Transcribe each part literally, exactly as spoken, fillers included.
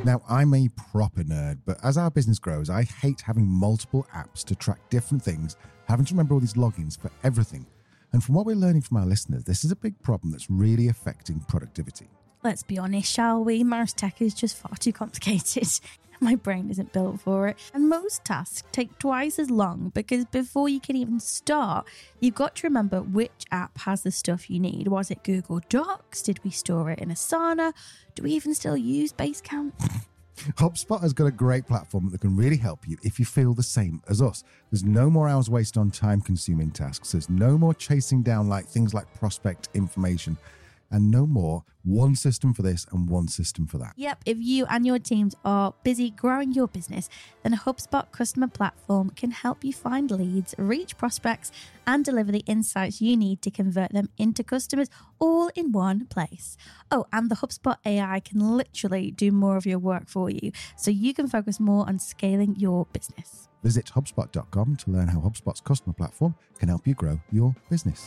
Now, I'm a proper nerd, but as our business grows, I hate having multiple apps to track different things, having to remember all these logins for everything. And from what we're learning from our listeners, this is a big problem that's really affecting productivity. Let's be honest, shall we? Most tech is just far too complicated. My brain isn't built for it. And most tasks take twice as long because before you can even start, you've got to remember which app has the stuff you need. Was it Google Docs? Did we store it in Asana? Do we even still use Basecamp? HubSpot has got a great platform that can really help you if you feel the same as us. There's no more hours wasted on time-consuming tasks. There's no more chasing down like things like prospect information. And no more one system for this and one system for that. Yep, if you and your teams are busy growing your business, then a HubSpot customer platform can help you find leads, reach prospects, and deliver the insights you need to convert them into customers all in one place. Oh, and the HubSpot A I can literally do more of your work for you, so you can focus more on scaling your business. Visit HubSpot dot com to learn how HubSpot's customer platform can help you grow your business.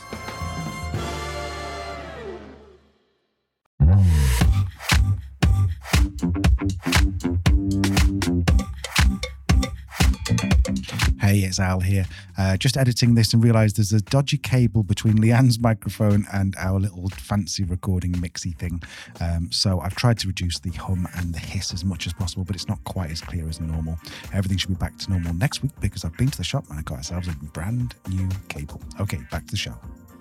Hey, it's Al here. Uh, just editing this and realised there's a dodgy cable between Leanne's microphone and our little fancy recording mixy thing. Um, so I've tried to reduce the hum and the hiss as much as possible, but it's not quite as clear as normal. Everything should be back to normal next week because I've been to the shop and I got ourselves a brand new cable. Okay, back to the show.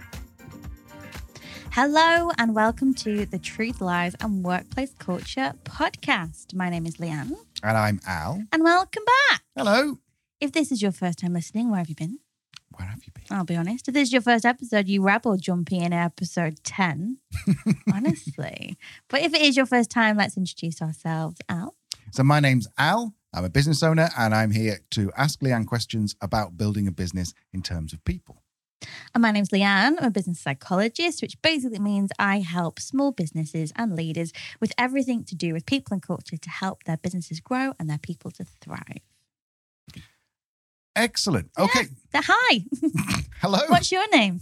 Hello and welcome to the Truth, Lies and Workplace Culture podcast. My name is Leanne. And I'm Al. And welcome back. Hello. If this is your first time listening, where have you been? Where have you been? I'll be honest. If this is your first episode, you rebel jumping in episode ten. Honestly. But if it is your first time, let's introduce ourselves. Al. So my name's Al. I'm a business owner and I'm here to ask Leanne questions about building a business in terms of people. And my name's Leanne. I'm a business psychologist, which basically means I help small businesses and leaders with everything to do with people and culture to help their businesses grow and their people to thrive. Excellent. Okay. Yeah. Hi. Hello. What's your name?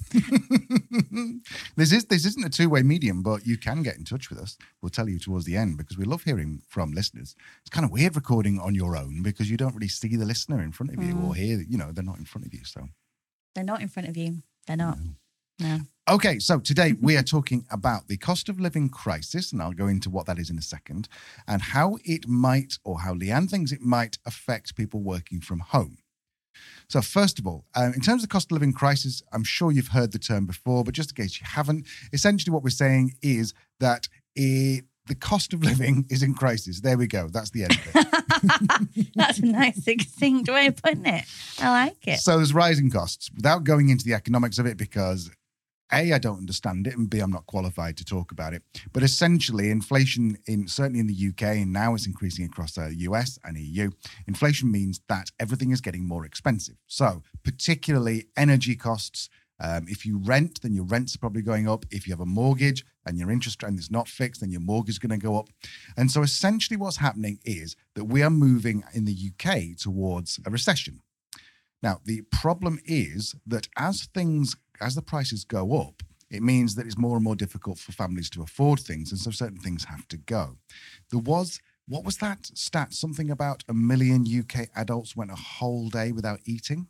this is this isn't a two-way medium, but you can get in touch with us. We'll tell you towards the end because we love hearing from listeners. It's kind of weird recording on your own because you don't really see the listener in front of you Mm. or hear, you know, they're not in front of you. So They're not in front of you. They're not. No. No. Okay, so today we are talking about the cost of living crisis, and I'll go into what that is in a second, and how it might, or how Leanne thinks it might affect people working from home. So first of all, um, in terms of cost of living crisis, I'm sure you've heard the term before, but just in case you haven't, essentially what we're saying is that it, the cost of living is in crisis. There we go. That's the end of it. That's a nice succinct way of putting it. I like it. So there's rising costs without going into the economics of it because A, I don't understand it, and B, I'm not qualified to talk about it. But essentially, inflation, in certainly in the U K, and now it's increasing across the U S and E U, inflation means that everything is getting more expensive. So particularly energy costs. Um, if you rent, then your rents are probably going up. If you have a mortgage and your interest rate is not fixed, then your mortgage is going to go up. And so essentially what's happening is that we are moving in the U K towards a recession. Now, the problem is that as things, as the prices go up, it means that it's more and more difficult for families to afford things. And so certain things have to go. There was, what was that stat? Something about a million U K adults went a whole day without eating.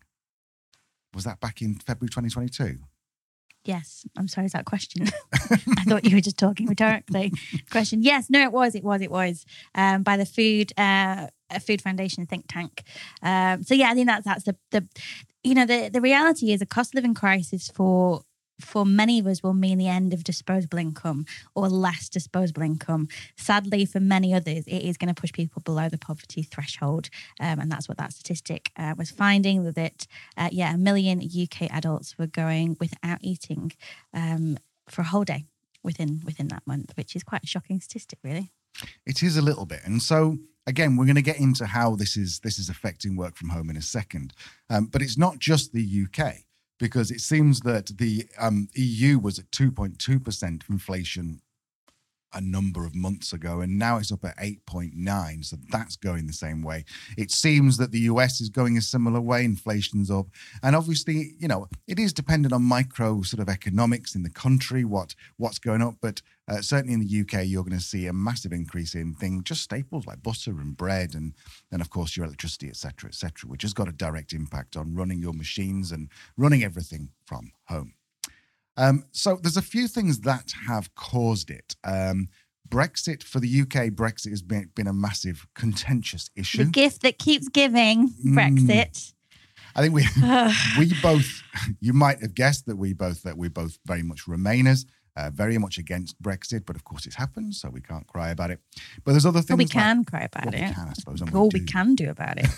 Was that back in February twenty twenty-two? Yes. I'm sorry, is that a question? I thought you were just talking rhetorically. Question. Yes. No, it was. It was. It was um, by the Food uh, Food Foundation think tank. Um, so yeah, I think that's that's the the you know the the reality is a cost of living crisis for for many of us will mean the end of disposable income or less disposable income. Sadly, for many others, it is going to push people below the poverty threshold. Um, and that's what that statistic uh, was finding, that, uh, yeah, a million U K adults were going without eating um, for a whole day within within that month, which is quite a shocking statistic, really. It is a little bit. And so, again, we're going to get into how this is this is affecting work from home in a second. Um, but it's not just the U K. Because it seems that the um, E U was at two point two percent inflation a number of months ago, and now it's up at eight point nine. So that's going the same way. It seems that the U S is going a similar way. Inflation's up. And obviously, you know, it is dependent on micro sort of economics in the country, what what's going up. But uh, certainly in the U K, you're going to see a massive increase in things, just staples like butter and bread, and then, of course, your electricity, et cetera, et cetera, which has got a direct impact on running your machines and running everything from home. Um, so there's a few things that have caused it. Um, Brexit, for the U K, Brexit has been, been a massive contentious issue. The gift that keeps giving, Brexit. Mm. I think we we both, you might have guessed that we both, that we're both very much Remainers, uh, very much against Brexit, but of course it's happened, so we can't cry about it. But there's other things Well, we like, can cry about well, it. We can, I suppose. All we, we can do about it.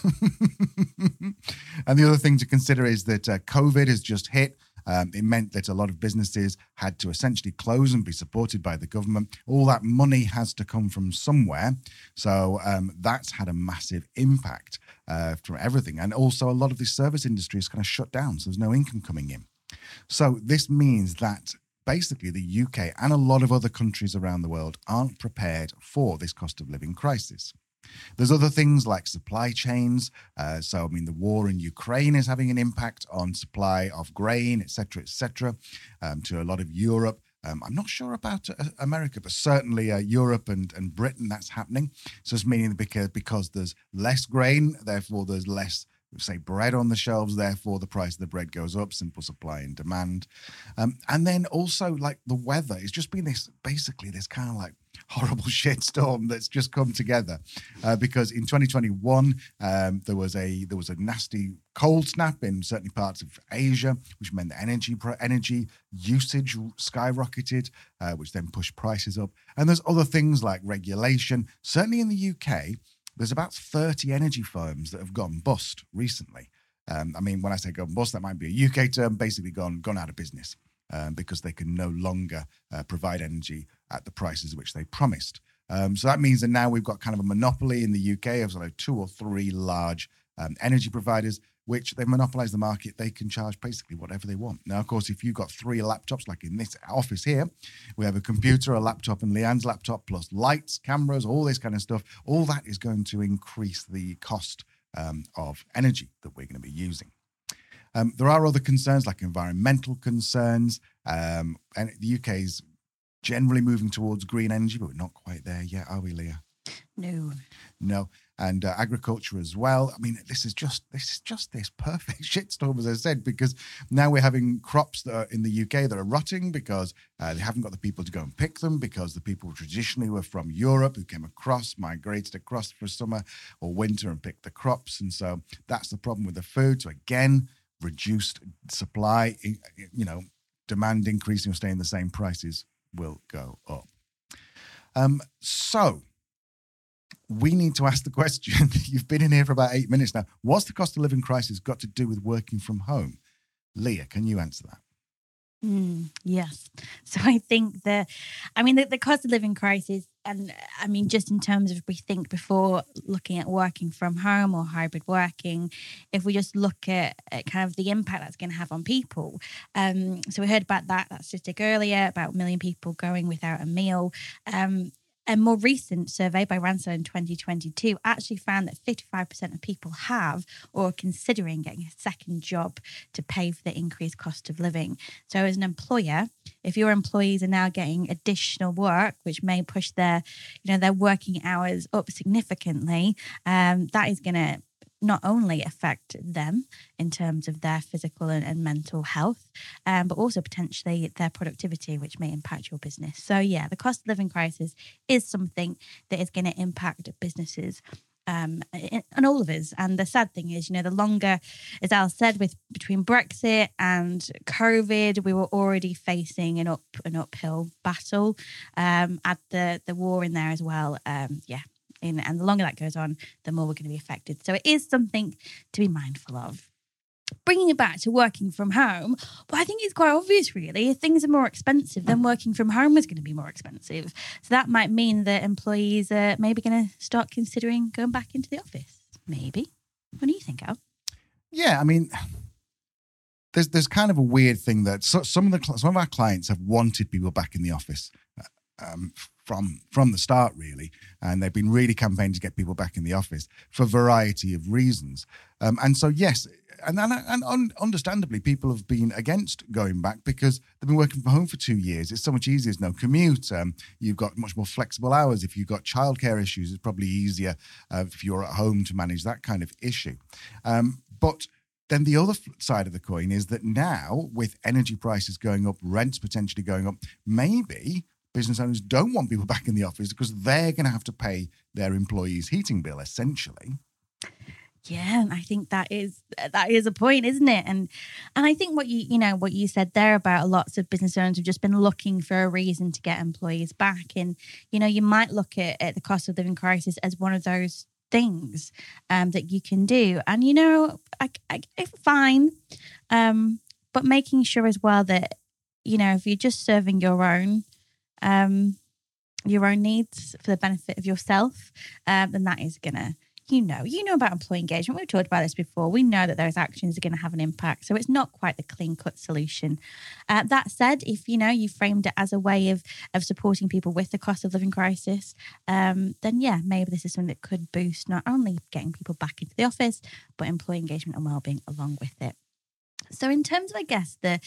And the other thing to consider is that uh, COVID has just hit. Um, it meant that a lot of businesses had to essentially close and be supported by the government. All that money has to come from somewhere. So um, that's had a massive impact uh, from everything. And also a lot of the service industry is kind of shut down. So there's no income coming in. So this means that basically the U K and a lot of other countries around the world aren't prepared for this cost of living crisis. There's other things like supply chains. Uh, so, I mean, the war in Ukraine is having an impact on supply of grain, et cetera, et cetera, um, to a lot of Europe. Um, I'm not sure about uh, America, but certainly uh, Europe and, and Britain, that's happening. So it's meaning because, because there's less grain, therefore there's less, say, bread on the shelves, therefore the price of the bread goes up, simple supply and demand. Um, and then also, like, the weather, it's just been this, basically this kind of like horrible shitstorm that's just come together uh, because in twenty twenty-one um, there was a there was a nasty cold snap in certain parts of Asia, which meant that energy energy usage skyrocketed, uh, which then pushed prices up. And there's other things like regulation. Certainly in the U K, there's about thirty energy firms that have gone bust recently. Um, I mean, when I say gone bust, that might be a U K term, basically gone gone out of business. Um, because they can no longer uh, provide energy at the prices which they promised. Um, so that means that now we've got kind of a monopoly in the U K of sort of two or three large um, energy providers, which they've monopolized the market. They can charge basically whatever they want. Now, of course, if you've got three laptops, like in this office here, we have a computer, a laptop, and Leanne's laptop, plus lights, cameras, all this kind of stuff. All that is going to increase the cost um, of energy that we're going to be using. Um, there are other concerns like environmental concerns. Um, and the U K is generally moving towards green energy, but we're not quite there yet, are we, Leah? No. No. And uh, agriculture as well. I mean, this is just this is just this perfect shitstorm, as I said, because now we're having crops that are in the U K that are rotting because uh, they haven't got the people to go and pick them, because the people traditionally were from Europe who came across, migrated across for summer or winter and picked the crops. And so that's the problem with the food. So again, reduced supply, you know, demand increasing or staying the same, prices will go up. Um, so we need to ask the question, you've been in here for about eight minutes now, what's the cost of living crisis got to do with working from home? Leah, can you answer that? Mm, yes. So I think that, I mean, the, the cost of living crisis, and I mean, just in terms of, we think before looking at working from home or hybrid working, if we just look at, at kind of the impact that's going to have on people. Um, so we heard about that, that statistic earlier, about a million people going without a meal. Um, A more recent survey by Randstad in twenty twenty-two actually found that fifty-five percent of people have or are considering getting a second job to pay for the increased cost of living. So as an employer, if your employees are now getting additional work, which may push their, you know, their working hours up significantly, um, that is going to not only affect them in terms of their physical and, and mental health, um, but also potentially their productivity, which may impact your business. So yeah, the cost of living crisis is something that is going to impact businesses um, and all of us. And the sad thing is, you know, the longer, as Al said, with between Brexit and COVID, we were already facing an up an uphill battle. Um, add the the war in there as well. Um, yeah. In, and the longer that goes on, the more we're going to be affected. So it is something to be mindful of. Bringing it back to working from home, well, I think it's quite obvious, really. If things are more expensive, then working from home is going to be more expensive. So that might mean that employees are maybe going to start considering going back into the office. Maybe. What do you think, Al? Yeah, I mean, there's there's kind of a weird thing that so, some of the some of our clients have wanted people back in the office. um, from from the start, really. And they've been really campaigning to get people back in the office for a variety of reasons. Um, and so, yes, and, and, and un- understandably, people have been against going back because they've been working from home for two years. It's so much easier. There's no commute. Um, you've got much more flexible hours. If you've got childcare issues, it's probably easier uh, if you're at home to manage that kind of issue. Um, but then the other side of the coin is that now, with energy prices going up, rents potentially going up, maybe business owners don't want people back in the office because they're going to have to pay their employees' heating bill, essentially. Yeah, and I think that is that is a point, isn't it? And and I think what you you know what you said there about lots of business owners have just been looking for a reason to get employees back. And you know, you might look at, at the cost of living crisis as one of those things um, that you can do. And you know, I, I, I fine, um, but making sure as well that you know if you're just serving your own. Um, your own needs for the benefit of yourself, um, then that is gonna, you know, you know about employee engagement. We've talked about this before. We know that those actions are going to have an impact. So it's not quite the clean cut solution. Uh, that said, if you know you framed it as a way of of supporting people with the cost of living crisis, um, then yeah, maybe this is something that could boost not only getting people back into the office, but employee engagement and well-being along with it. So in terms of, I guess, the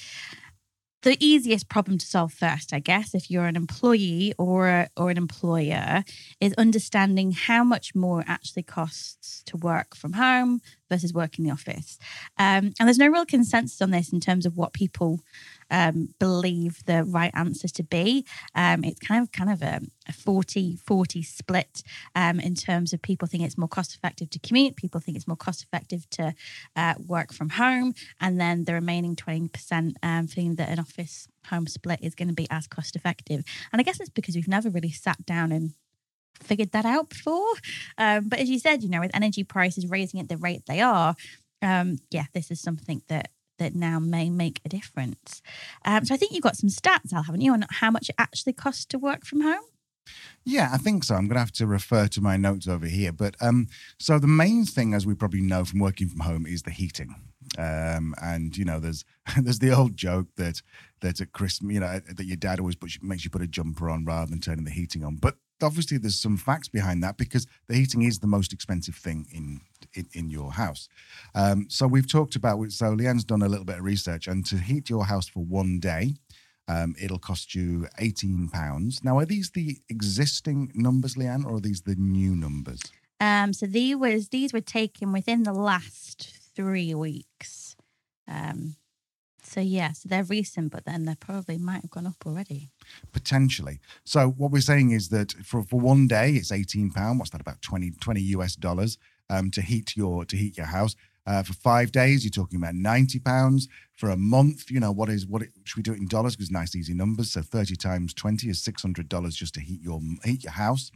The easiest problem to solve first, I guess, if you're an employee or or an employer, is understanding how much more it actually costs to work from home versus work in the office. Um, and there's no real consensus on this in terms of what people um, believe the right answer to be. Um, it's kind of kind of a, a forty forty split um, in terms of people think it's more cost effective to commute, people think it's more cost effective to uh, work from home, and then the remaining twenty percent um, think that an office home split is going to be as cost effective. And I guess it's because we've never really sat down and figured that out before. Um, but as you said, you know, with energy prices raising at the rate they are, um, yeah, this is something that that now may make a difference. Um, so I think you've got some stats, Al, haven't you, on how much it actually costs to work from home? Yeah, I think so. I'm going to have to refer to my notes over here. But um, so the main thing, as we probably know from working from home, is the heating. Um, and you know, there's there's the old joke that that at Christmas, you know, that your dad always puts, makes you put a jumper on rather than turning the heating on. But obviously, there's some facts behind that because the heating is the most expensive thing in in, in your house. Um, so we've talked about. So Leanne's done a little bit of research, and to heat your house for one day, Um, it'll cost you eighteen pounds. Now, are these the existing numbers, Leanne, or are these the new numbers? Um, so these was these were taken within the last three weeks. Um, so yeah, so they're recent, but then they probably might have gone up already. Potentially. So what we're saying is that for, for one day, it's eighteen pounds. What's that, about twenty, twenty U S dollars um, to heat your to heat your house. Uh, for five days, you're talking about ninety pounds. For a month, you know, what is what? It, should we do it in dollars? Because nice, easy numbers. So thirty times twenty is six hundred dollars just to heat your heat your house.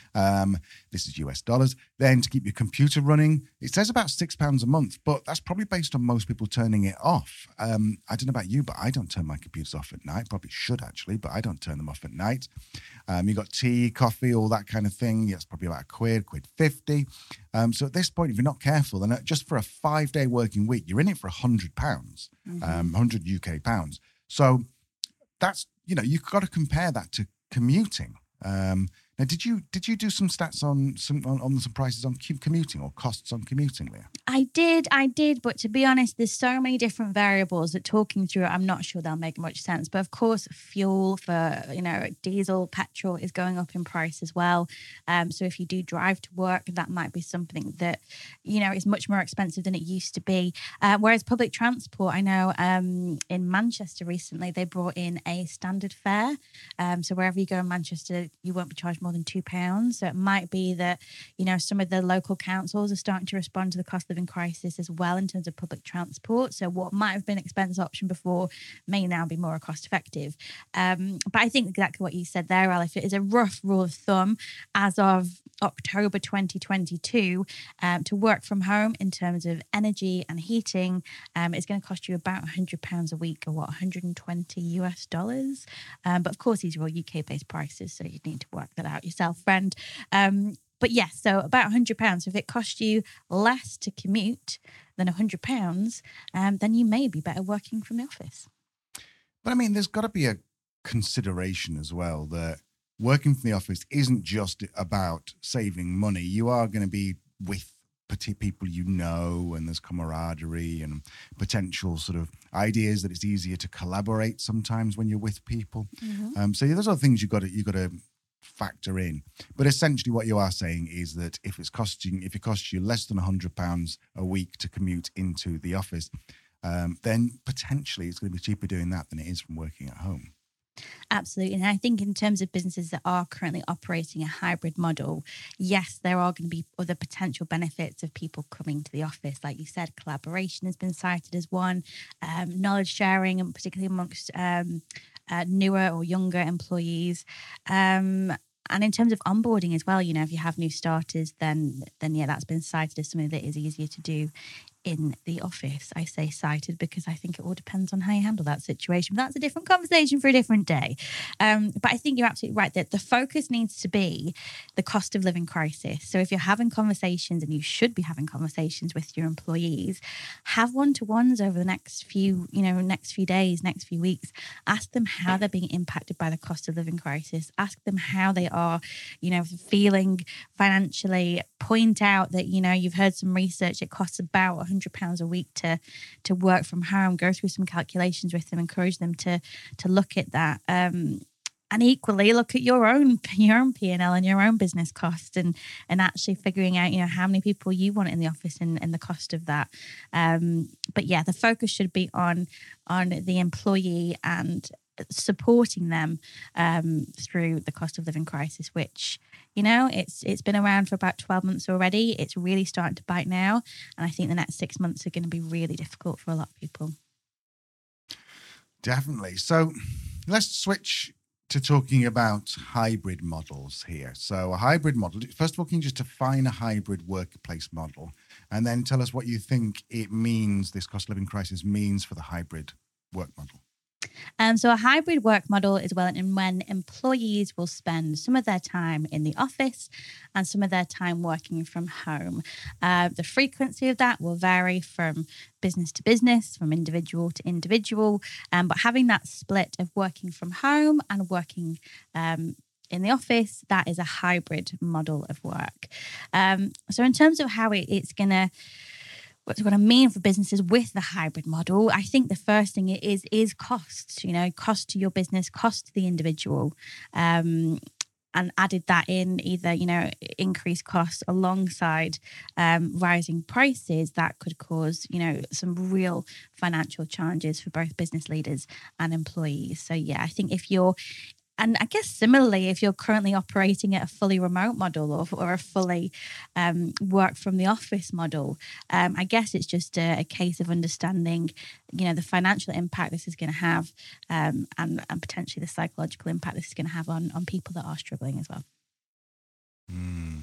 Um, this is U S dollars. Then to keep your computer running, it says about six pounds a month, but that's probably based on most people turning it off. Um, I don't know about you, but I don't turn my computers off at night. Probably should actually, but I don't turn them off at night. Um, you got tea, coffee, all that kind of thing. Yeah, it's probably about a quid, quid fifty. Um, so at this point, if you're not careful, then just for a five-day working week, you're in it for a hundred pounds, mm-hmm. um, hundred U K pounds. So that's, you know, you've got to compare that to commuting. Um, now, did you did you do some stats on some on, on some prices on commuting or costs on commuting, Leah? I did, I did, but to be honest, there's so many different variables that talking through it, I'm not sure they'll make much sense. But of course, fuel for, you know, diesel, petrol is going up in price as well. Um, so if you do drive to work, that might be something that, you know, is much more expensive than it used to be. Uh, whereas public transport, I know um, in Manchester recently, they brought in a standard fare. Um, so wherever you go in Manchester, you won't be charged more than two pounds. So it might be that, you know, some of the local councils are starting to respond to the cost of living crisis as well in terms of public transport. So what might have been an expensive option before may now be more cost effective. Um, but I think exactly what you said there, Al, if it is a rough rule of thumb, as of October twenty twenty-two, um, to work from home in terms of energy and heating, um, it's going to cost you about one hundred pounds a week, or what, one hundred twenty U S dollars. Um, but of course, these are all U K-based prices, so you need to work that out yourself, friend. Um, But yes, so about one hundred pounds. So if it costs you less to commute than one hundred pounds, um, then you may be better working from the office. But I mean, there's got to be a consideration as well that working from the office isn't just about saving money. You are going to be with people you know, and there's camaraderie and potential sort of ideas that it's easier to collaborate sometimes when you're with people. Mm-hmm. Um, so yeah, those are things you've got to, you've got to factor in. But essentially what you are saying is that if it's costing, if it costs you less than one hundred pounds a week to commute into the office, um, then potentially it's going to be cheaper doing that than it is from working at home. Absolutely. And I think in terms of businesses that are currently operating a hybrid model, yes, there are going to be other potential benefits of people coming to the office. Like you said, collaboration has been cited as one, um, knowledge sharing, and particularly amongst um, uh, newer or younger employees. Um, and in terms of onboarding as well, you know, if you have new starters, then, then yeah, that's been cited as something that is easier to do in the office. I say cited because I think it all depends on how you handle that situation. But that's a different conversation for a different day. Um, but I think you're absolutely right that the focus needs to be the cost of living crisis. So if you're having conversations, and you should be having conversations with your employees, have one-to-ones over the next few, you know, next few days, next few weeks. Ask them how they're being impacted by the cost of living crisis. Ask them how they are, you know, feeling financially. Point out that, you know, you've heard some research, it costs about one hundred pounds a week to to work from home. Go through some calculations with them, encourage them to to look at that. Um, and equally look at your own your own P and L and your own business costs, and and actually figuring out, you know, how many people you want in the office and, and the cost of that. Um, but yeah, the focus should be on on the employee and supporting them um, through the cost of living crisis, which, you know, it's it's been around for about twelve months already. It's really starting to bite now. And I think the next six months are going to be really difficult for a lot of people. Definitely. So let's switch to talking about hybrid models here. So a hybrid model, first of all, can you just define a hybrid workplace model, and then tell us what you think it means, this cost of living crisis means for the hybrid work model? Um, so a hybrid work model is well and when employees will spend some of their time in the office and some of their time working from home. Uh, the frequency of that will vary from business to business, from individual to individual, um, but having that split of working from home and working um, in the office, that is a hybrid model of work. Um, so in terms of how it, it's going to what's going to mean for businesses with the hybrid model, I think the first thing it is is costs, you know, cost to your business, cost to the individual, um, and added that in either, you know, increased costs alongside um, rising prices that could cause, you know, some real financial challenges for both business leaders and employees. So, yeah, I think if you're And I guess similarly, if you're currently operating at a fully remote model or, or a fully um, work from the office model, um, I guess it's just a, a case of understanding, you know, the financial impact this is going to have, um, and, and potentially the psychological impact this is going to have on, on people that are struggling as well. Mm.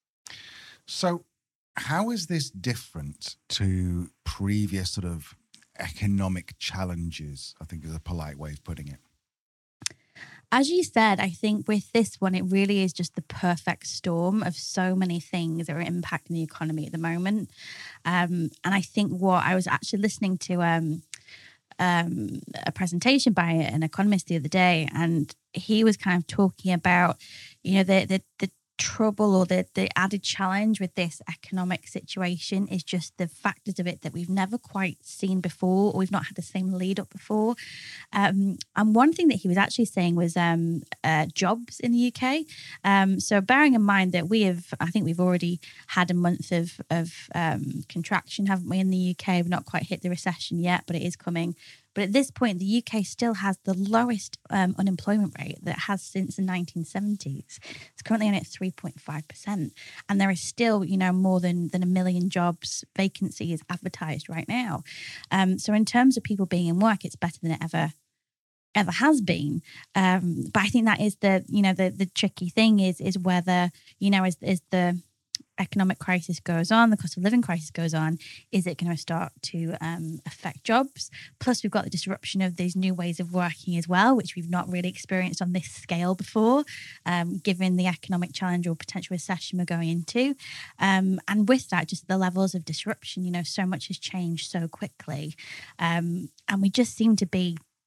So how is this different to previous sort of economic challenges, I think is a polite way of putting it? As you said, I think with this one, it really is just the perfect storm of so many things that are impacting the economy at the moment. Um, and I think what I was actually listening to um, um, a presentation by an economist the other day, and he was kind of talking about, you know, the the, the trouble or the, the added challenge with this economic situation is just the factors of it that we've never quite seen before, or we've not had the same lead up before. Um, and one thing that he was actually saying was um, uh, jobs in the U K. Um, so bearing in mind that we have, I think we've already had a month of, of um, contraction, haven't we, in the U K? We've not quite hit the recession yet, but it is coming. But at this point, the U K still has the lowest um, unemployment rate that it has since the nineteen seventies. It's currently only at three point five percent. And there is still, you know, more than, than a million jobs, vacancies advertised right now. Um, so in terms of people being in work, it's better than it ever ever has been. Um, but I think that is the, you know, the the tricky thing is is whether, you know, as, as the economic crisis goes on, the cost of living crisis goes on, is it going to start to um, affect jobs? Plus, we've got the disruption of these new ways of working as well, which we've not really experienced on this scale before, um, given the economic challenge or potential recession we're going into. Um, and with that, just the levels of disruption, you know, so much has changed so quickly. Um, and we just seem to be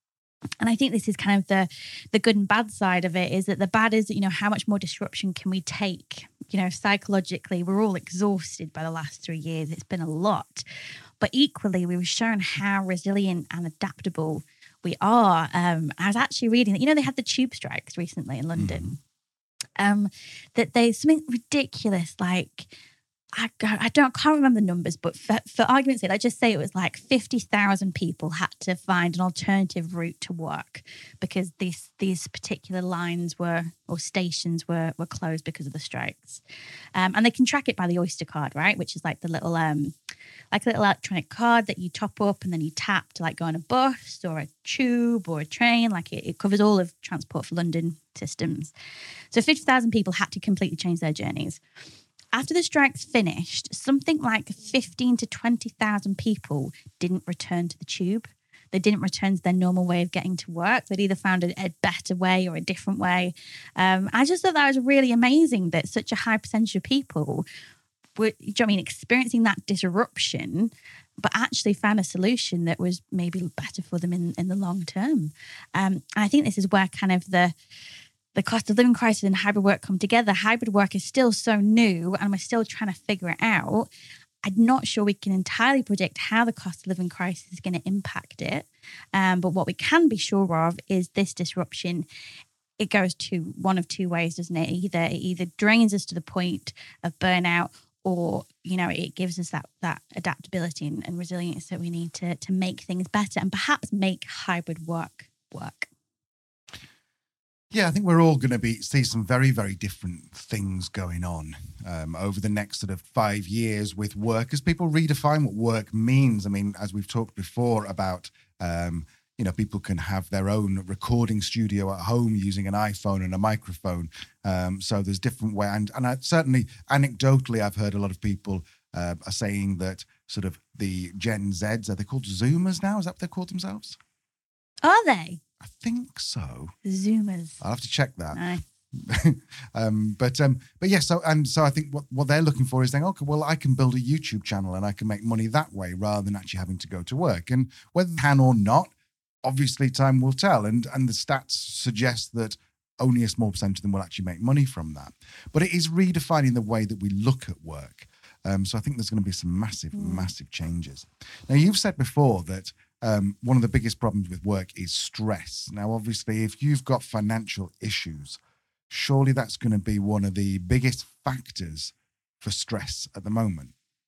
And I think this is kind of the the good and bad side of it, is that the bad is, you know, how much more disruption can we take? You know, psychologically, we're all exhausted by the last three years. It's been a lot. But equally, we were shown how resilient and adaptable we are. Um, I was actually reading that, you know, they had the tube strikes recently in London. Mm. Um, that they, something ridiculous, like, I, I don't I can't remember the numbers, but for, for argument's sake, let's just say it was like fifty thousand people had to find an alternative route to work because these these particular lines were or stations were were closed because of the strikes. Um, and they can track it by the Oyster card, right? Which is like the little um like a little electronic card that you top up and then you tap to like go on a bus or a tube or a train. Like it, it covers all of Transport for London systems. So fifty thousand people had to completely change their journeys. After the strikes finished, something like fifteen to twenty thousand people didn't return to the tube. They didn't return to their normal way of getting to work. They'd either found a, a better way or a different way. Um, I just thought that was really amazing that such a high percentage of people were, do you know what I mean, experiencing that disruption, but actually found a solution that was maybe better for them in, in the long term. Um, and I think this is where kind of the the cost of living crisis and hybrid work come together. Hybrid work is still so new and we're still trying to figure it out. I'm not sure we can entirely predict how the cost of living crisis is going to impact it. Um, but what we can be sure of is this disruption, it goes to one of two ways, doesn't it? Either it either drains us to the point of burnout, or, you know, it gives us that that adaptability and, and resilience that we need to to make things better and perhaps make hybrid work work. Yeah, I think we're all going to be see some very, very different things going on um, over the next sort of five years with work as people redefine what work means. I mean, as we've talked before about, um, you know, people can have their own recording studio at home using an iPhone and a microphone. Um, so there's different ways. And, and I, certainly, anecdotally, I've heard a lot of people uh, are saying that sort of the Gen Zs, are they called Zoomers now? Is that what they call themselves? Are they? I think so. Zoomers. I'll have to check that. Aye. um, but um, but yes, yeah, so and so I think what, what they're looking for is saying, okay, well, I can build a YouTube channel and I can make money that way rather than actually having to go to work. And whether they can or not, obviously time will tell. And and the stats suggest that only a small percentage of them will actually make money from that. But it is redefining the way that we look at work. Um, so I think there's going to be some massive, mm. massive changes. Now, you've said before that Um, one of the biggest problems with work is stress. Now, obviously, if you've got financial issues, surely that's going to be one of the biggest factors for stress at the moment.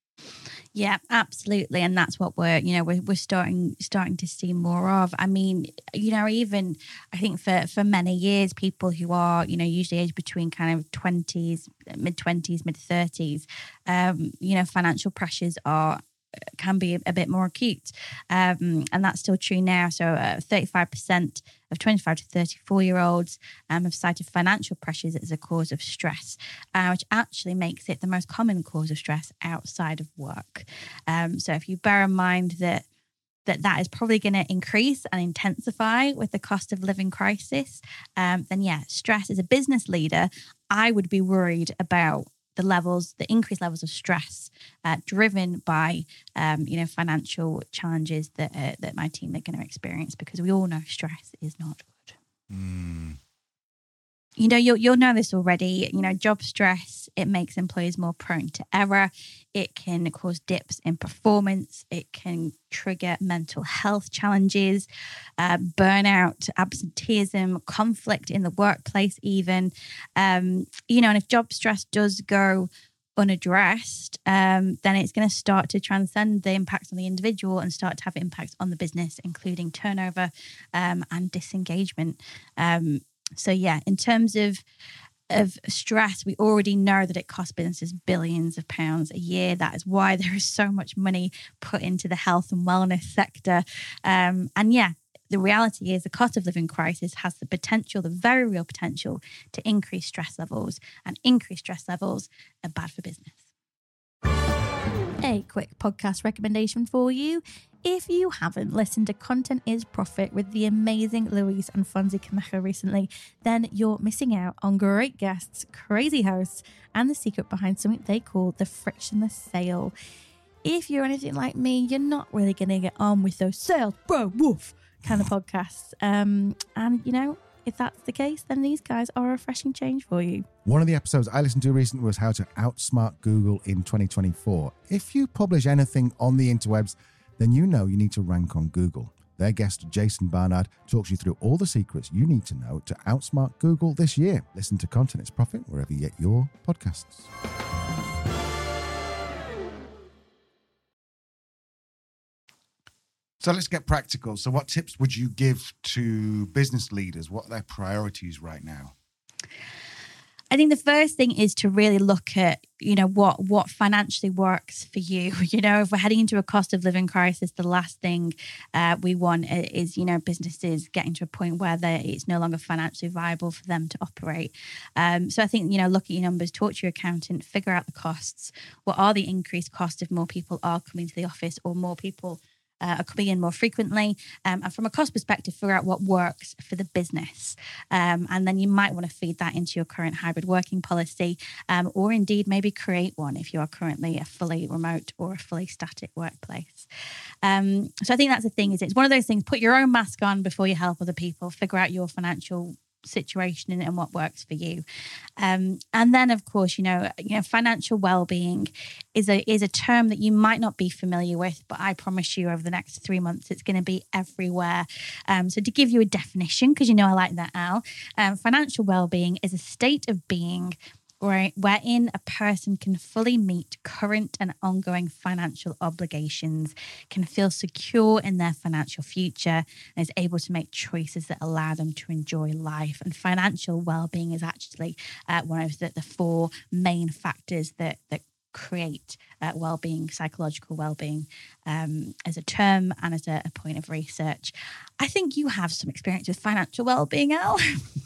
Yeah, absolutely. And that's what we're, you know, we're, we're starting starting to see more of. I mean, you know, even I think for, for many years, people who are, you know, usually aged between kind of twenties, mid-twenties, mid-thirties, um, you know, financial pressures are can be a bit more acute. Um, and that's still true now. So uh, thirty-five percent of twenty-five to thirty-four year olds um, have cited financial pressures as a cause of stress, uh, which actually makes it the most common cause of stress outside of work. Um, so if you bear in mind that that that is probably going to increase and intensify with the cost of living crisis, um, then yeah, stress as a business leader, I would be worried about the levels, the increased levels of stress uh, driven by, um, you know, financial challenges that uh, that my team are going to experience, because we all know stress is not good. Mm. You know, you'll, you'll know this already. You know, job stress, it makes employees more prone to error. It can cause dips in performance. It can trigger mental health challenges, uh, burnout, absenteeism, conflict in the workplace even. Um, you know, and if job stress does go unaddressed, um, then it's going to start to transcend the impacts on the individual and start to have impacts on the business, including turnover um, and disengagement. Um, So yeah, in terms of of stress, we already know that it costs businesses billions of pounds a year. That is why there is so much money put into the health and wellness sector. Um, and yeah, the reality is the cost of living crisis has the potential, the very real potential, to increase stress levels, and increased stress levels are bad for business. A quick podcast recommendation for you. If you haven't listened to Content is Profit with the amazing Louise and Fonzie Camacho recently, then you're missing out on great guests, crazy hosts, and the secret behind something they call the frictionless sale. If you're anything like me, you're not really going to get on with those sales, bro, woof, kind of podcasts. Um, and, you know, if that's the case, then these guys are a refreshing change for you. One of the episodes I listened to recently was how to outsmart Google in twenty twenty-four. If you publish anything on the interwebs, then you know you need to rank on Google. Their guest, Jason Barnard, talks you through all the secrets you need to know to outsmart Google this year. Listen to Content is Profit wherever you get your podcasts. So let's get practical. So what tips would you give to business leaders? What are their priorities right now? I think the first thing is to really look at, you know, what what financially works for you. You know, if we're heading into a cost of living crisis, the last thing uh, we want is, you know, businesses getting to a point where it's no longer financially viable for them to operate. Um, so I think, you know, look at your numbers, talk to your accountant, figure out the costs. What are the increased costs if more people are coming to the office or more people Uh, are coming in more frequently, um, and from a cost perspective, figure out what works for the business. Um, and then you might want to feed that into your current hybrid working policy, um, or indeed maybe create one if you are currently a fully remote or a fully static workplace. Um, so I think that's the thing, is it's one of those things, put your own mask on before you help other people, figure out your financial situation and, and what works for you. Um, and then, of course, you know, you know, financial well-being is a is a term that you might not be familiar with, but I promise you over the next three months, it's going to be everywhere. Um, so to give you a definition, because you know I like that, Al, um, financial well-being is a state of being Where, wherein a person can fully meet current and ongoing financial obligations, can feel secure in their financial future, and is able to make choices that allow them to enjoy life. And financial well-being is actually uh, one of the, the four main factors that that create uh, well-being, psychological well-being, um, as a term and as a, a point of research. I think you have some experience with financial well-being, Al.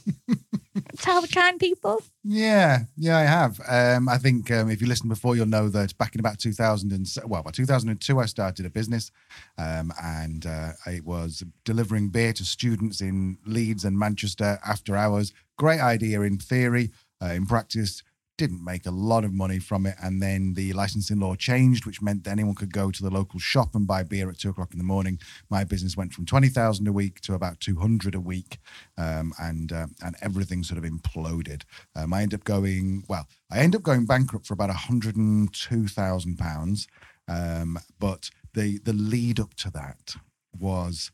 Tell the kind people. Yeah, yeah, I have. Um, I think um, if you listened before, you'll know that back in about two thousand and well, by two thousand two, I started a business, um, and uh, it was delivering beer to students in Leeds and Manchester after hours. Great idea in theory, uh, in practice, didn't make a lot of money from it. And then the licensing law changed, which meant that anyone could go to the local shop and buy beer at two o'clock in the morning. My business went from twenty thousand a week to about two hundred a week. Um, and, uh, and everything sort of imploded. Um, I ended up going, well, I ended up going bankrupt for about one hundred two thousand pounds. Um, but the, the lead up to that was,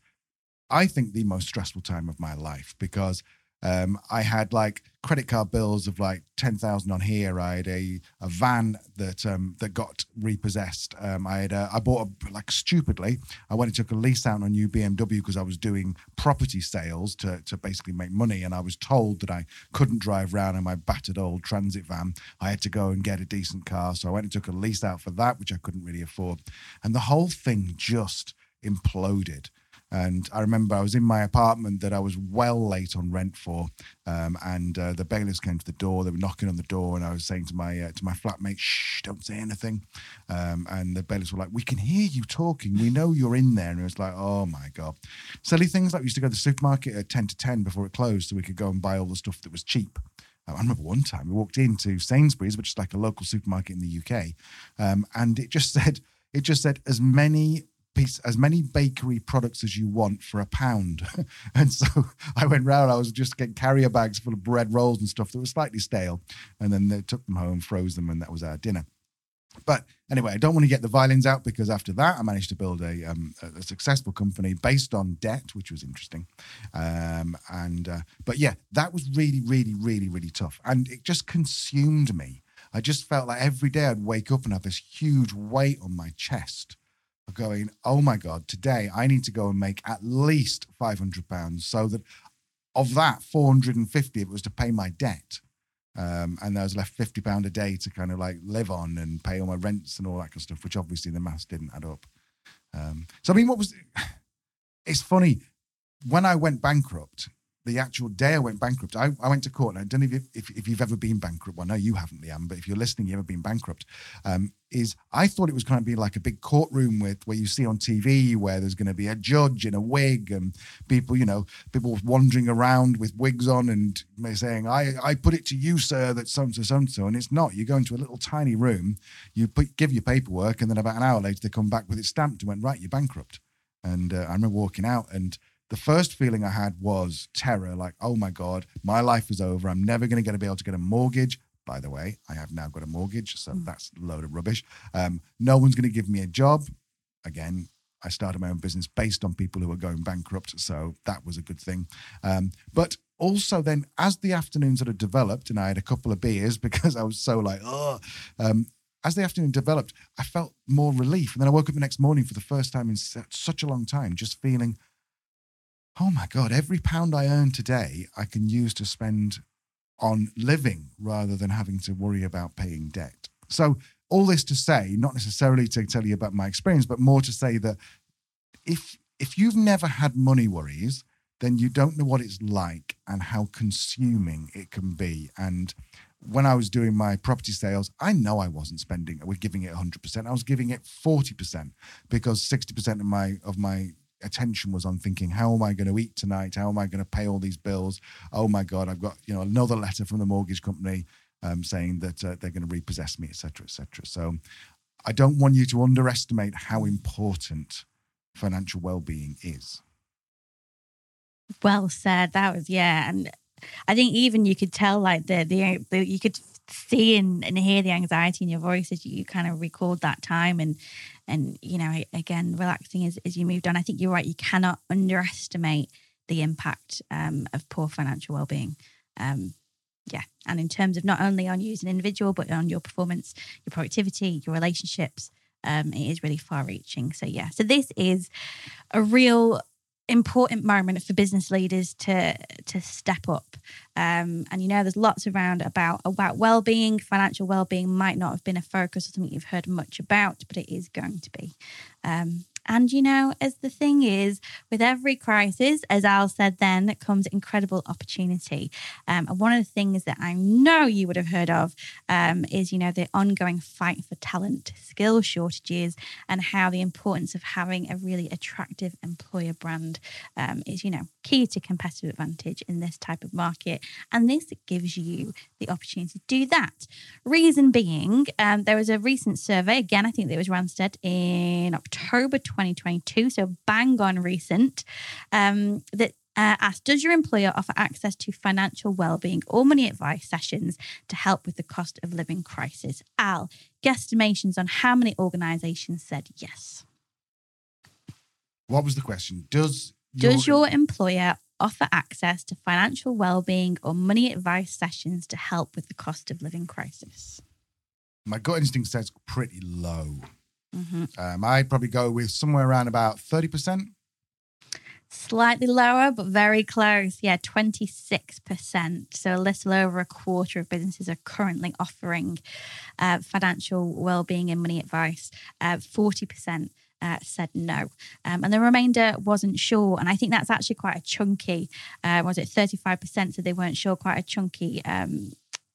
I think, the most stressful time of my life, because Um, I had like credit card bills of like ten thousand on here. I had a, a van that um, that got repossessed. Um, I had a, I bought a, like stupidly, I went and took a lease out on a new B M W because I was doing property sales to to basically make money. And I was told that I couldn't drive around in my battered old transit van. I had to go and get a decent car. So I went and took a lease out for that, which I couldn't really afford. And the whole thing just imploded. And I remember I was in my apartment that I was well late on rent for, um, and uh, the bailiffs came to the door. They were knocking on the door, and I was saying to my uh, to my flatmate, "Shh, don't say anything." Um, and the bailiffs were like, "We can hear you talking. We know you're in there." And it was like, "Oh my god!" Silly things like we used to go to the supermarket at ten to ten before it closed, so we could go and buy all the stuff that was cheap. I remember one time we walked into Sainsbury's, which is like a local supermarket in the U K, um, and it just said it just said as many. Piece, as many bakery products as you want for a pound. And so I went round, I was just getting carrier bags full of bread rolls and stuff that were slightly stale. And then they took them home, froze them, and that was our dinner. But anyway, I don't want to get the violins out, because after that, I managed to build a, um, a successful company based on debt, which was interesting. Um, and uh, But yeah, that was really, really, really, really tough. And it just consumed me. I just felt like every day I'd wake up and have this huge weight on my chest, going, oh my God, today I need to go and make at least five hundred pounds, so that of that, four hundred fifty, it was to pay my debt. Um, and there was left fifty pounds a day to kind of like live on and pay all my rents and all that kind of stuff, which obviously the maths didn't add up. Um, so, I mean, what was, it's funny, when I went bankrupt, the actual day I went bankrupt, I, I went to court, and I don't know if, if, if you've ever been bankrupt. Well, no, you haven't, Liam, but if you're listening, you've ever been bankrupt. Um, is I thought it was going to be like a big courtroom with where you see on T V, where there's going to be a judge in a wig and people, you know, people wandering around with wigs on and saying, I, I put it to you, sir, that so-and-so, so-and-so. And it's not. You go into a little tiny room, you put, give your paperwork, and then about an hour later, they come back with it stamped and went, right, you're bankrupt. And uh, I remember walking out, and the first feeling I had was terror, like, oh my God, my life is over. I'm never going to be able to get a mortgage. By the way, I have now got a mortgage, so mm. that's a load of rubbish. Um, no one's going to give me a job. Again, I started my own business based on people who were going bankrupt, so that was a good thing. Um, but also then, as the afternoon sort of developed, and I had a couple of beers because I was so like, oh, um, as the afternoon developed, I felt more relief. And then I woke up the next morning for the first time in such a long time, just feeling, oh my God, every pound I earn today, I can use to spend on living rather than having to worry about paying debt. So all this to say, not necessarily to tell you about my experience, but more to say that if if you've never had money worries, then you don't know what it's like and how consuming it can be. And when I was doing my property sales, I know I wasn't spending, we're giving it one hundred percent. I was giving it forty percent because sixty percent of my of my attention was on thinking, how am I going to eat tonight? How am I going to pay all these bills? Oh my God, I've got, you know, another letter from the mortgage company um, saying that uh, they're going to repossess me, et cetera, et cetera. So I don't want you to underestimate how important financial well-being is. Well said. That was, yeah. And I think even you could tell like the, the, the you could see and, and hear the anxiety in your voice as you kind of recalled that time and, and, you know, again, relaxing as, as you moved on. I think you're right. You cannot underestimate the impact um, of poor financial well-being. Um, yeah. And in terms of not only on you as an individual, but on your performance, your productivity, your relationships, um, it is really far reaching. So yeah, so this is a real important moment for business leaders to to step up. Um, and you know, there's lots around about about well-being. Financial well-being might not have been a focus or something you've heard much about, but it is going to be. Um, and you know, as the thing is, with every crisis, as Al said then, comes incredible opportunity. Um, and one of the things that I know you would have heard of um, is, you know, the ongoing fight for talent, skill shortages, and how the importance of having a really attractive employer brand um, is, you know, key to competitive advantage in this type of market. And this gives you the opportunity to do that. Reason being, um, there was a recent survey, again, I think that was Randstad in October twenty twenty-two, so bang on recent, um, that uh, asked, does your employer offer access to financial well-being or money advice sessions to help with the cost of living crisis? Al, guesstimations on how many organisations said yes. What was the question? Does your, does your employer offer access to financial well-being or money advice sessions to help with the cost of living crisis? My gut instinct says pretty low. Mm-hmm. Um, I'd probably go with somewhere around about thirty percent. Slightly lower, but very close. Yeah, twenty-six percent. So a little over a quarter of businesses are currently offering uh, financial well-being and money advice. Uh, forty percent uh, said no. Um, and the remainder wasn't sure. And I think that's actually quite a chunky, uh, was it thirty-five percent? So they weren't sure, quite a chunky um,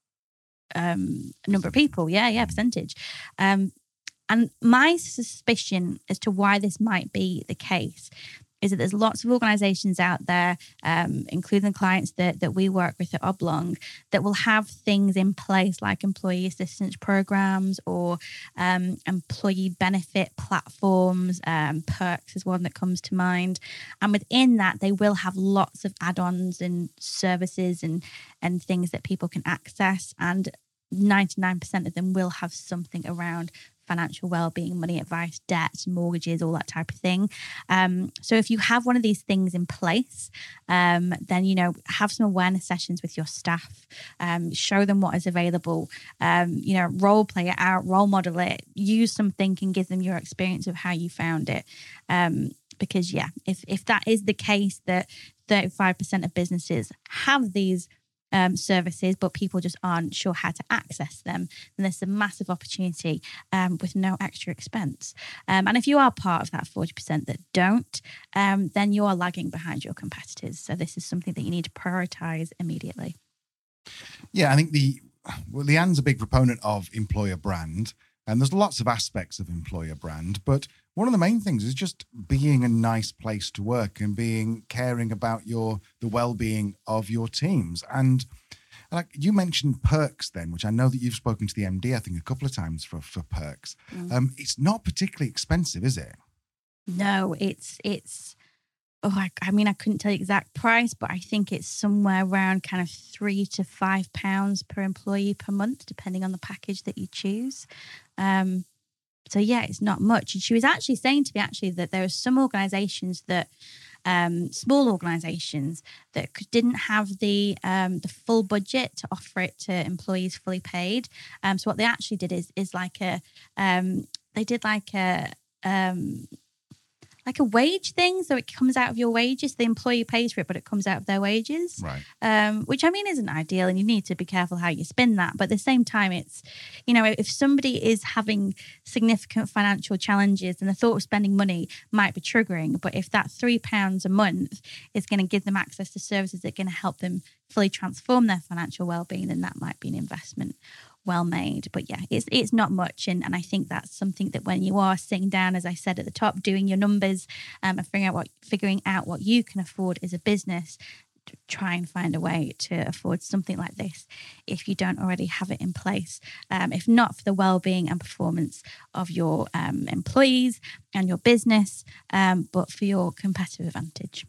um, number of people. Yeah, yeah, percentage. Um, And my suspicion as to why this might be the case is that there's lots of organisations out there, um, including the clients that, that we work with at Oblong, that will have things in place like employee assistance programs or um, employee benefit platforms. Um, Perks is one that comes to mind. And within that, they will have lots of add-ons and services and, and things that people can access. And ninety-nine percent of them will have something around financial well-being, money advice, debt, mortgages, all that type of thing. Um, so if you have one of these things in place, um, then, you know, have some awareness sessions with your staff, um, show them what is available, um, you know, role play it out, role model it, use something and give them your experience of how you found it. Um, because, yeah, if, if that is the case that thirty-five percent of businesses have these Um, services, but people just aren't sure how to access them, and there's a massive opportunity um, with no extra expense. Um, and if you are part of that forty percent that don't, um, then you are lagging behind your competitors. So this is something that you need to prioritize immediately. Yeah, I think the well, Leanne's a big proponent of employer brand, and there's lots of aspects of employer brand, but one of the main things is just being a nice place to work and being caring about your the well-being of your teams. And like you mentioned Perks then, which I know that you've spoken to the M D, I think, a couple of times for, for Perks. Mm. Um, it's not particularly expensive, is it? No, it's it's oh, I, I mean, I couldn't tell you the exact price, but I think it's somewhere around kind of three to five pounds per employee per month, depending on the package that you choose. Um, so yeah, it's not much. And she was actually saying to me actually that there are some organisations that, um, small organisations that didn't have the um, the full budget to offer it to employees fully paid. Um, so what they actually did is is like a um, they did like a um, like a wage thing. So it comes out of your wages. The employee pays for it, but it comes out of their wages. Right. Um, which I mean isn't ideal, and you need to be careful how you spin that. But at the same time, it's, you know, if somebody is having significant financial challenges, and the thought of spending money might be triggering, but if that three pounds a month is going to give them access to services that are going to help them fully transform their financial well-being, then that might be an investment well made. But yeah, it's it's not much, and, and I think that's something that when you are sitting down, as I said at the top, doing your numbers um, and figuring out what figuring out what you can afford as a business, to try and find a way to afford something like this if you don't already have it in place. Um, if not for the well-being and performance of your um, employees and your business, um, but for your competitive advantage.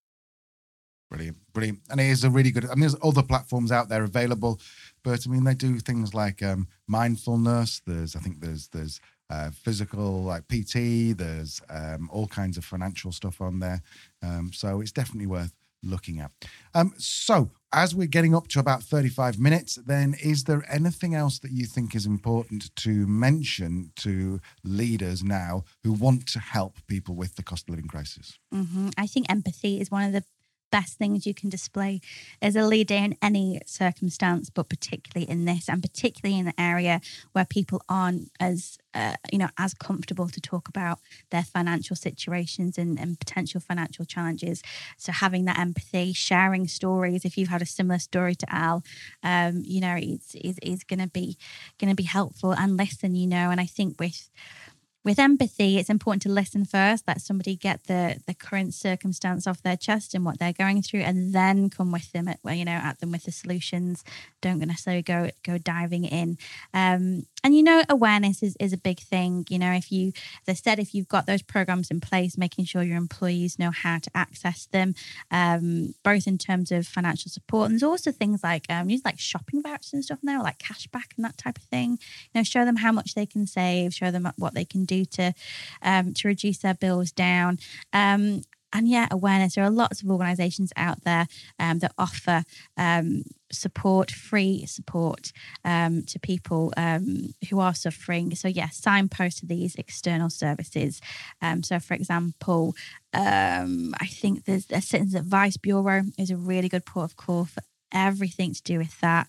Brilliant, brilliant. And it is a really good, I mean, there's other platforms out there available, but I mean, they do things like um, mindfulness. There's, I think there's, there's uh, physical, like P T, there's um, all kinds of financial stuff on there. Um, so it's definitely worth looking at. Um, so as we're getting up to about thirty-five minutes, then is there anything else that you think is important to mention to leaders now who want to help people with the cost of living crisis? Mm-hmm. I think empathy is one of the best things you can display as a leader in any circumstance, but particularly in this, and particularly in an area where people aren't as uh, you know as comfortable to talk about their financial situations and, and potential financial challenges. So having that empathy, sharing stories. If you've had a similar story to Al, um, you know, it's is is going to be going to be helpful, and listen. You know, and I think with With empathy, it's important to listen first, let somebody get the the current circumstance off their chest and what they're going through, and then come with them at, you know, at them with the solutions. Don't necessarily go go diving in. Um, and, you know, awareness is, is a big thing. You know, if you, as I said, if you've got those programs in place, making sure your employees know how to access them, um, both in terms of financial support, and there's also things like, um, use like shopping vouchers and stuff now, like cashback and that type of thing. You know, show them how much they can save, show them what they can do to um, to reduce their bills down. Um, and yeah, awareness. There are lots of organisations out there um, that offer um, support, free support um, to people um, who are suffering. So yeah, signpost to these external services. Um, so for example, um, I think there's a Citizens Advice Bureau is a really good port of call for everything to do with that.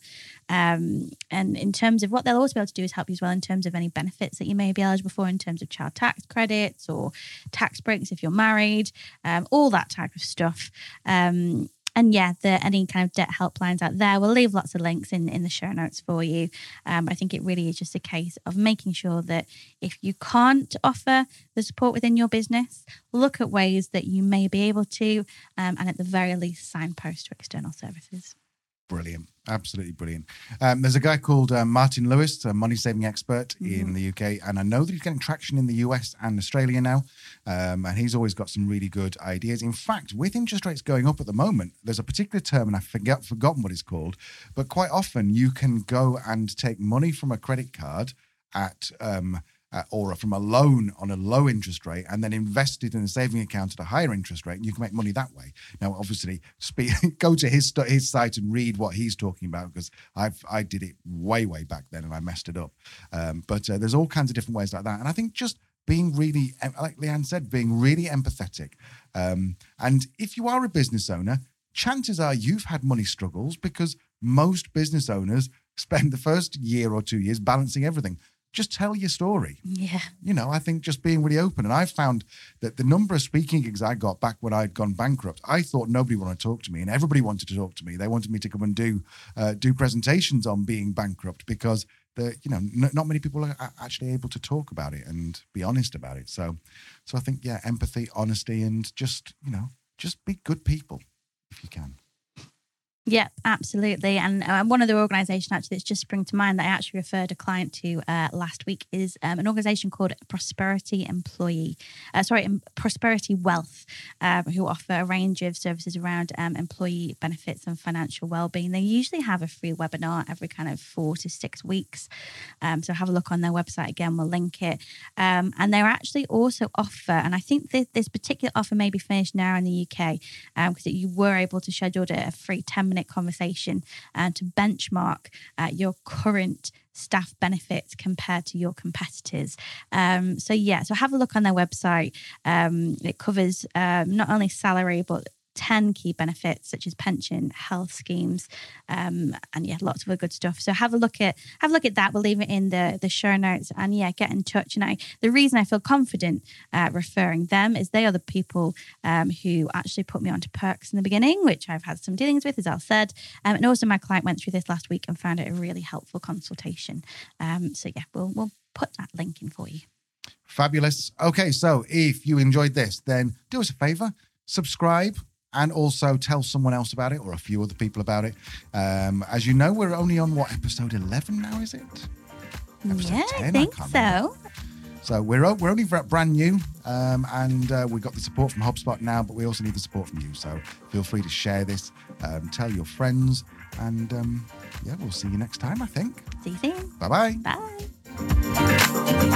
Um, and in terms of what they'll also be able to do is help you as well in terms of any benefits that you may be eligible for in terms of child tax credits or tax breaks if you're married, um, all that type of stuff. Um, and yeah, the, any kind of debt helplines out there, we'll leave lots of links in, in the show notes for you. Um, I think it really is just a case of making sure that if you can't offer the support within your business, look at ways that you may be able to, um, and at the very least, signpost to external services. Brilliant. Absolutely brilliant. Um, there's a guy called uh, Martin Lewis, a money saving expert mm-hmm. in the U K. And I know that he's getting traction in the U S and Australia now. Um, and he's always got some really good ideas. In fact, with interest rates going up at the moment, there's a particular term, and I've forget, forgotten what it's called. But quite often you can go and take money from a credit card at um, Uh, or from a loan on a low interest rate and then invest it in a saving account at a higher interest rate, and you can make money that way. Now, obviously, speak, go to his his site and read what he's talking about, because I've I did it way, way back then and I messed it up. Um, but uh, there's all kinds of different ways like that. And I think just being really, like Leanne said, being really empathetic. Um, and if you are a business owner, chances are you've had money struggles, because most business owners spend the first year or two years balancing everything. Just tell your story. Yeah. You know, I think just being really open. And I found that the number of speaking gigs I got back when I'd gone bankrupt, I thought nobody wanted to talk to me, and everybody wanted to talk to me. They wanted me to come and do uh, do presentations on being bankrupt, because the you know n- not many people are actually able to talk about it and be honest about it. So, so I think yeah, empathy, honesty, and just you know just be good people if you can. Yep, absolutely. And uh, one of the organisations actually that's just spring to mind that I actually referred a client to uh, last week is um, an organisation called Prosperity Employee, uh, sorry, Prosperity Wealth, um, who offer a range of services around um, employee benefits and financial wellbeing. They usually have a free webinar every kind of four to six weeks. Um, so have a look on their website again. We'll link it. Um, and they're actually also offer, and I think that this particular offer may be finished now in the U K because um, you were able to schedule a free ten minute conversation uh, to benchmark uh, your current staff benefits compared to your competitors. Um, so yeah, so have a look on their website. Um, it covers um, not only salary, but ten key benefits such as pension, health schemes, um, and yeah, lots of other good stuff. So have a look at have a look at that. We'll leave it in the the show notes, and yeah, get in touch. And I, the reason I feel confident uh, referring them is they are the people um, who actually put me onto Perks in the beginning, which I've had some dealings with, as Al said, um, and also my client went through this last week and found it a really helpful consultation. Um, so yeah, we'll we'll put that link in for you. Fabulous. Okay, so if you enjoyed this, then do us a favor, subscribe. And also tell someone else about it or a few other people about it. Um, as you know, we're only on, what, episode eleven now, is it? Episode yeah, ten? I think I so. Remember. So we're we're only brand new, um, and uh, we've got the support from HubSpot now, but we also need the support from you. So feel free to share this, um, tell your friends, and um, yeah, we'll see you next time, I think. See you soon. Bye-bye. Bye.